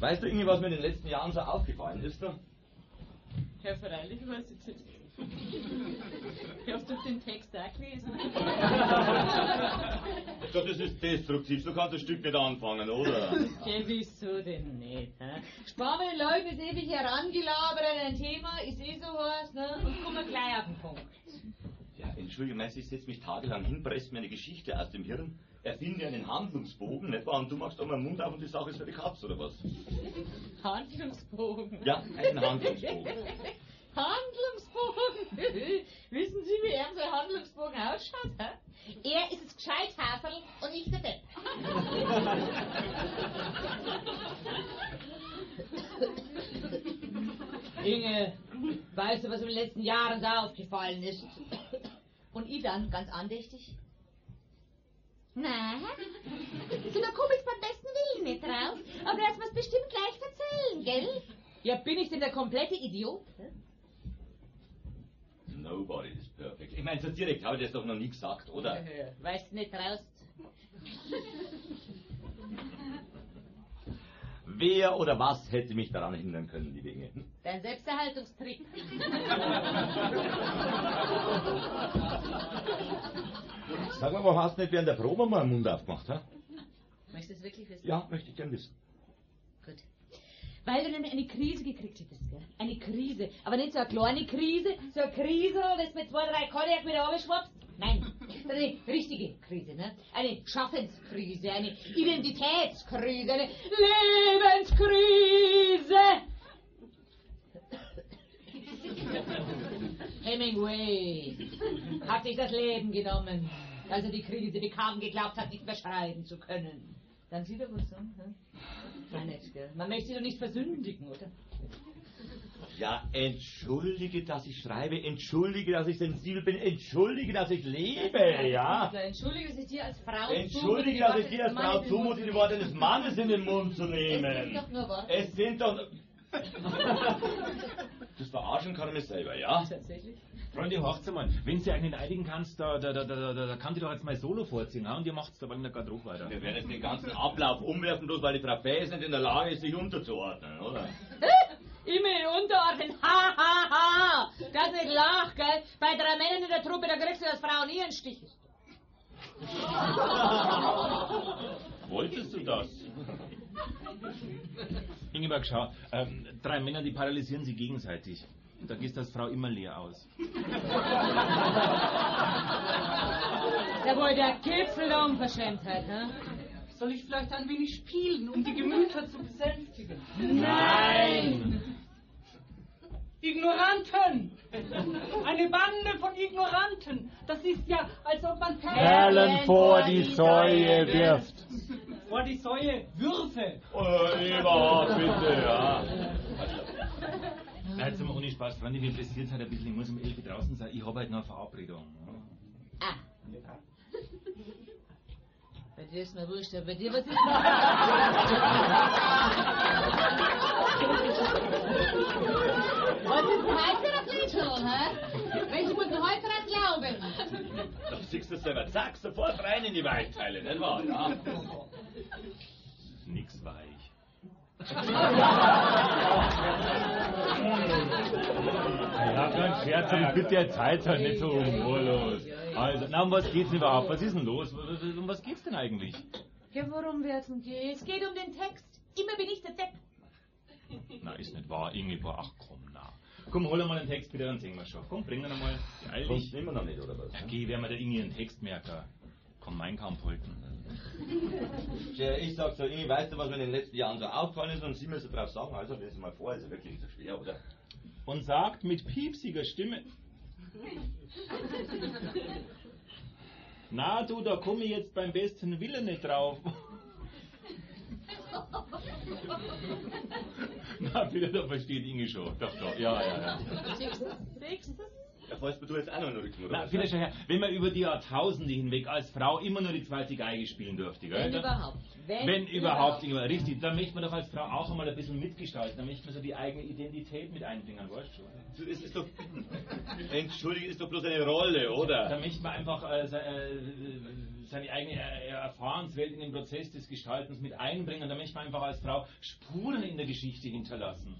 Weißt du, Inge, was mir in den letzten Jahren so aufgefallen ist? Ne? Ja, freilich weiß ich nicht. Ich hab doch den Text auch gelesen. So, das ist destruktiv, so kannst du das Stück nicht anfangen, oder? Ja, wieso denn nicht? Sparen wir den Leuten das ewig herangelabert an ein Thema, ist so was, ne? Und kommen gleich auf den Punkt. Ja, entschuldige, meinst du, ich setze mich tagelang hin, presst mir eine Geschichte aus dem Hirn, erfinde einen Handlungsbogen, nicht wahr? Und du machst doch mal den Mund auf und die Sache ist für die Katz, oder was? Handlungsbogen? Ja, einen Handlungsbogen. Handlungsbogen? Wissen Sie, wie er so ein Handlungsbogen ausschaut? Er ist das Gescheithaferl und ich der Depp. Inge, weißt du, was in den letzten Jahren da aufgefallen ist? Und ich dann, ganz andächtig? Na, so, da komm ich beim besten Willen nicht drauf, aber das muss bestimmt gleich erzählen, gell? Ja, bin ich denn der komplette Idiot? Nobody is perfect. Ich meine, so direkt habe ich das doch noch nie gesagt, oder? Weißt du nicht raus? Wer oder was hätte mich daran hindern können, liebe Inge? Dein Selbsterhaltungstrieb. Sag mal, warum hast du nicht während der Probe mal den Mund aufgemacht, ha? Möchtest du es wirklich wissen? Ja, möchte ich gern wissen. Gut. Weil du nämlich eine Krise gekriegt hättest, gell? Eine Krise. Aber nicht so eine kleine Krise, so eine Krise, das mit 2, 3 Cognac wieder runterschwappst. Nein, eine richtige Krise, ne? Eine Schaffenskrise, eine Identitätskrise, eine Lebenskrise. Hemingway hat sich das Leben genommen, als er die Krise bekam, geglaubt hat, nicht mehr schreiben zu können. Dann sieht er wohl so, ne? Nein, nicht, gell? Man möchte sich doch nicht versündigen, oder? Ja, entschuldige, dass ich schreibe, entschuldige, dass ich sensibel bin, entschuldige, dass ich lebe, ja? Entschuldige, dass ich dir als Frau entschuldige, dass ich dir als Frau zumute, die Worte des Mannes in den Mund zu nehmen. Es sind doch nur Worte. Es sind doch... Das verarschen kann ich mich selber, ja? Tatsächlich? Freunde, horcht's mal, wenn Sie einen einigen kannst, da kann die doch jetzt mal Solo vorziehen, ha? Und ihr macht's da in der Garderobe weiter. Wir werden jetzt den ganzen Ablauf umwerfen, bloß weil die Frau Fäß nicht in der Lage ist, sich unterzuordnen, oder? Immer unterordnen, ha, ha, ha! Das nicht lach, gell? Bei 3 Männern in der Truppe, da kriegst du als Frau nie einen Stich. Wolltest du das? Ingeborg, schau, 3 Männer, die paralysieren sich gegenseitig. Und da gehst du als Frau immer leer aus. Da wohl der Gipfel der Unverschämtheit, ne? Soll ich vielleicht ein wenig spielen, um die Gemüter zu besänftigen? Nein! Ignoranten! Eine Bande von Ignoranten! Das ist ja, als ob man Perlen vor die Säue wirft. Vor die Säue Würfe! Überhaupt, bitte, ja. Na, jetzt mal ohne Spaß, Freunde, mir interessiert halt ein bisschen, ich muss um 11 Uhr draußen sein, ich habe halt noch eine Verabredung. Ah. Bei dir ist mir wurscht, aber bei dir was ist... Was ist denn heute noch nicht schon, hä? Welche muss man heute dran glauben? Da siehst du selber, zack, sofort rein in die Weichteile, nicht wahr? Ja. Nix weich. Ja, kein Scherz, aber bitte jetzt halt nicht so humorlos. Also, na, um was geht's denn überhaupt? Was ist denn los? Um was geht's denn eigentlich? Ja, worum wird's denn gehen? Es geht um den Text. Immer bin ich der Depp. Na, ist nicht wahr, Ingeborg, ach komm, na. Komm, hol mal den Text bitte, dann singen wir schon. Komm, bring ihn einmal. Eil dich. Immer noch nicht, oder was? Ja, geh, wer mir der Inge einen Text merken. Komm, mein Kampf halten. Tja, ich sag so, Inge, weißt du, was mir in den letzten Jahren so aufgefallen ist und Sie müssen drauf sagen, also lesen Sie mal vor, ist ja wirklich nicht so schwer, oder? Und sagt mit piepsiger Stimme: Na du, da komme ich jetzt beim besten Willen nicht drauf. Na, bitte, da versteht Inge schon. Doch, ja. Siehst du? Ja, fällst mir du jetzt auch noch einen Rücken, oder? Na, vielleicht schon her, wenn man über die Jahrtausende hinweg als Frau immer nur die zweite Geige spielen dürfte, gell? Wenn überhaupt. Wenn überhaupt, richtig, dann möchte man doch als Frau auch einmal ein bisschen mitgestalten, dann möchte man so die eigene Identität mit einbringen, weißt du? Es ist doch, entschuldige, ist doch bloß eine Rolle, oder? Da möchte man einfach seine eigene Erfahrenswelt in den Prozess des Gestaltens mit einbringen, da möchte man einfach als Frau Spuren in der Geschichte hinterlassen.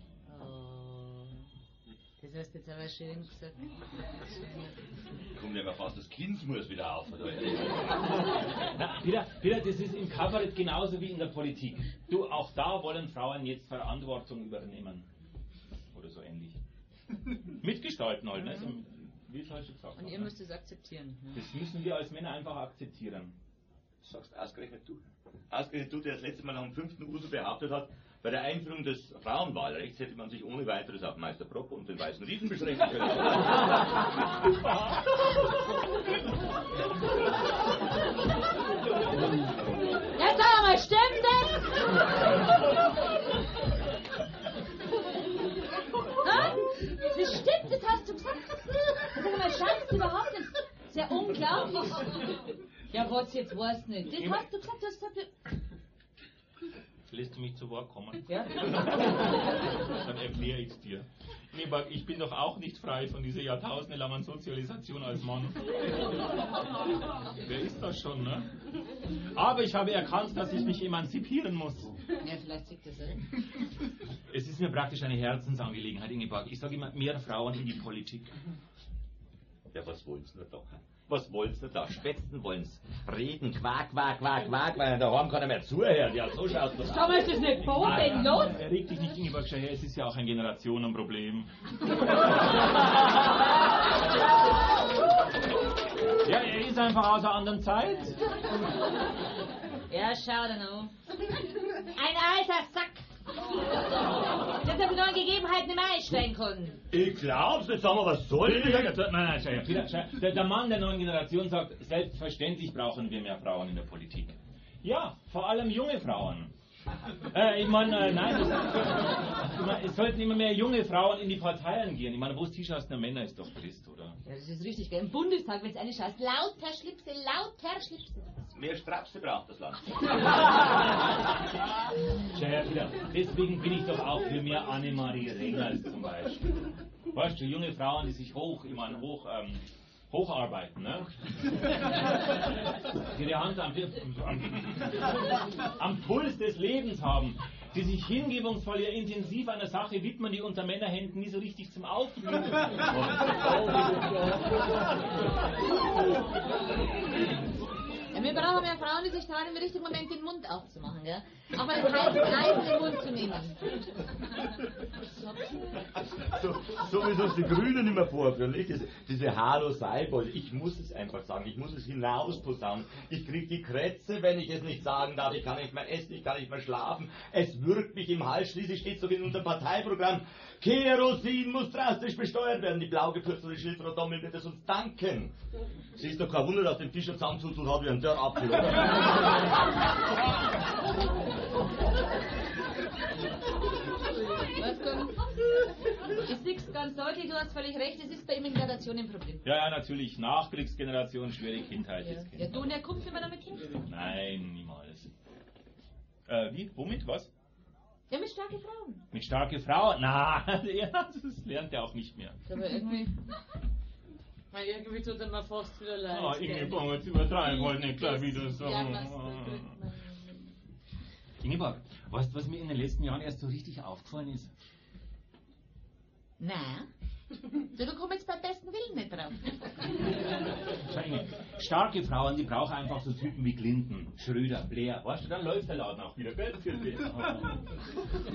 Das hast du jetzt aber schön gesagt. Kommt ja mal fast das Kindsmus wieder auf, oder? Na, Peter, das ist im Kabarett genauso wie in der Politik. Du, auch da wollen Frauen jetzt Verantwortung übernehmen. Oder so ähnlich. Mitgestalten halt, ne? So, wie es halt schon gesagt. Und ihr müsst es akzeptieren. Ne? Das müssen wir als Männer einfach akzeptieren. Das sagst ausgerechnet du. Ausgerechnet du, der das letzte Mal nach dem 5. Uso behauptet hat, bei der Einführung des Frauenwahlrechts hätte man sich ohne weiteres auf Meister Propp und den Weißen Riesen beschränken können. Ja, sag mal, stimmt das? Ha? Das stimmt, das hast du gesagt. Sag mal, schaffst du überhaupt nicht? Das ist ja unglaublich. Ja, was jetzt weißt du nicht. Das hast du gesagt, du hast gesagt... Lässt du mich zu Wort kommen? Ja. Dann erkläre ich es dir. Ingeborg, ich bin doch auch nicht frei von dieser jahrtausendelangen Sozialisation als Mann. Wer ist das schon, ne? Aber ich habe erkannt, dass ich mich emanzipieren muss. Ja, vielleicht sieht das, oder? Es ist mir praktisch eine Herzensangelegenheit, Ingeborg. Ich sage immer, mehr Frauen in die Politik. Ja, was wollen sie nur doch? Was wollen sie da? Spätzen wollen's reden, Quak, weil daheim keiner mehr zuhören. Ja, so schaut das Schau mal, ist das nicht bodenlos? Reg dich nicht, Ingeborg, schau her, es ist ja auch ein Generationenproblem. Ja, er ist einfach aus einer anderen Zeit. Ja, schau da noch. Ein alter Sack. Das hat die neuen Gegebenheiten nicht mehr einstellen können. Ich glaub's, jetzt sagen wir, was soll das? Nein, schau her. Der Mann der neuen Generation sagt, selbstverständlich brauchen wir mehr Frauen in der Politik. Ja, vor allem junge Frauen. Ich meine, es sollten immer mehr junge Frauen in die Parteien gehen. Ich meine, wo es T-Shirts der Männer ist doch trist, oder? Ja, das ist richtig, gell? Im Bundestag, wenn es eine schaust, lauter Schlipse. Mehr Strapse braucht das Land. Schau her, Peter, deswegen bin ich doch auch für mehr Annemarie Rengers zum Beispiel. Weißt du, junge Frauen, die sich hocharbeiten, ne? Die die Hand am Puls des Lebens haben, die sich hingebungsvoll, ja intensiv einer Sache widmen, die unter Männerhänden nie so richtig zum Aufblühen. Ja, wir brauchen mehr Frauen, die sich trauen, im richtigen Moment den Mund aufzumachen, gell? Auch mal den heißen den Mund zu nehmen. So wie es die Grünen immer vorführen, nicht? Diese Hallo Seibold, ich muss es einfach sagen, ich muss es hinausposaunen. Ich kriege die Krätze, wenn ich es nicht sagen darf, ich kann nicht mehr essen, ich kann nicht mehr schlafen. Es würgt mich im Hals, schließlich steht es doch in unserem Parteiprogramm. Kerosin muss drastisch besteuert werden, die blau gepürzelte Schildfrau Dommel wird es uns danken. Sie ist doch kein Wunder, dass den Fischer zusammenzuzelt hat wie ein Dörr abgelaufen. Ist nichts ganz deutlich, du hast völlig recht, es ist bei Immigration ein Problem. Ja, natürlich, Nachkriegsgeneration, schwere Kindheit. Ja, du und er kommt immer damit hin? Nein, niemals. Wie? Womit? Was? Ja, mit starken Frauen. Mit starke Frauen? Na, ja, das lernt er auch nicht mehr. Aber irgendwie tut er mir fast wieder leid. Ah, Ingeborg, jetzt übertreiben wollte nicht gleich wieder so. Ja, Ingeborg, weißt du, was mir in den letzten Jahren erst so richtig aufgefallen ist? Nein. Du kommst jetzt beim besten Willen nicht drauf. Starke Frauen, die brauchen einfach so Typen wie Clinton, Schröder, Blair. Weißt du, dann läuft der Laden auch wieder, gell?